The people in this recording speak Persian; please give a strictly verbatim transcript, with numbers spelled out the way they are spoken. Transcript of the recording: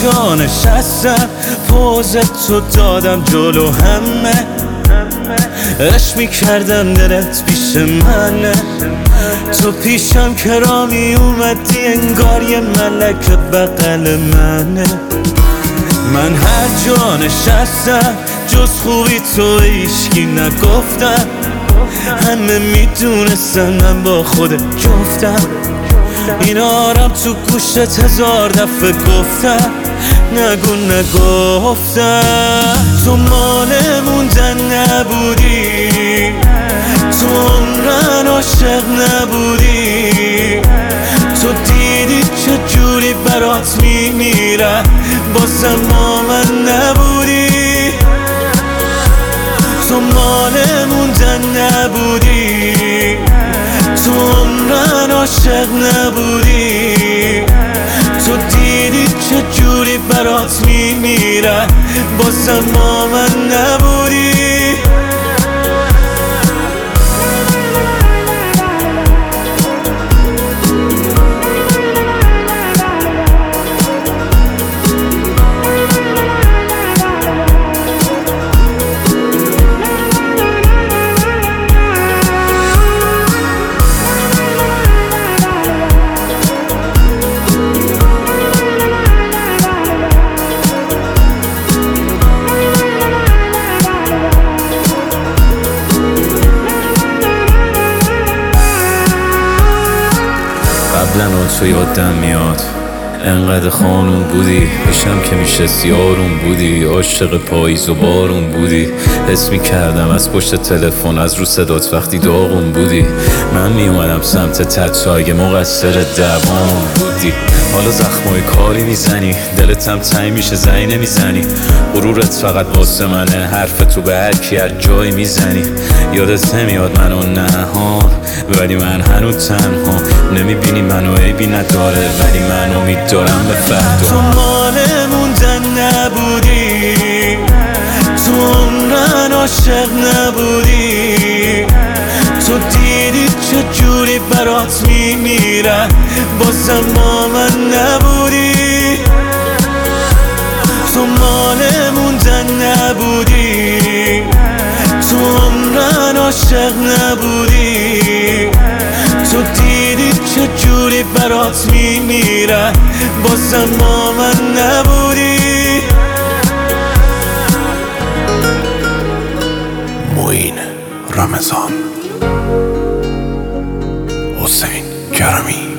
جا نشستم پوز تو دادم جلو همه، عشق میکردم دلت پیش منه، تو پیشم کرامی اومدی انگار یه ملک بغل منه. من هر جا نشستم جز خوبی تو هیچکی نگفتم، همه میدونستن من با خودت جفتم، این آرام تو گوشت هزار دفعه گفتم نگو نگفتم. تو مال موندن نبودی، تو عمرن عاشق نبودی، تو دیدی چه جوری برات میمیرم بازم با من نبودی، تو مال موندن نبودی، تو عمرن عاشق نبودی، تو دیدی چه جوری برات میمیرم بازم با من نبودی. قبلا تو یادم میاد انقدر خانون بودی، پیشم که میشستی آروم بودی، عاشق پاییز و بارون بودی، حس میکردم از پشت تلفن از رو صدات وقتی داغون بودی، من میومدم سمت تت اگه مقصر دوام بودی، حالا زخمای کاری میزنی دلت هم تنگ میشه زنی نمیزنی، غرورت فقط واسه منه، حرف تو به هر کی هر جایی میزنی، یادت نمیاد منو نهان ولی من هنوز تنها، نمیبینی منو عیبی نداره ولی من امید دارم به فردا. تو مال موندن نبودی، تو عمرن عاشق نبودی، تو دیدی چه جوری برات میمیرم بازم با من نبودی، تو مال موندن نبودی، تو عمرن عاشق نبودی، تو دیدی چه جوری برات میمیرم بازم با من نبودی. معین رمضان، حسین کرمی.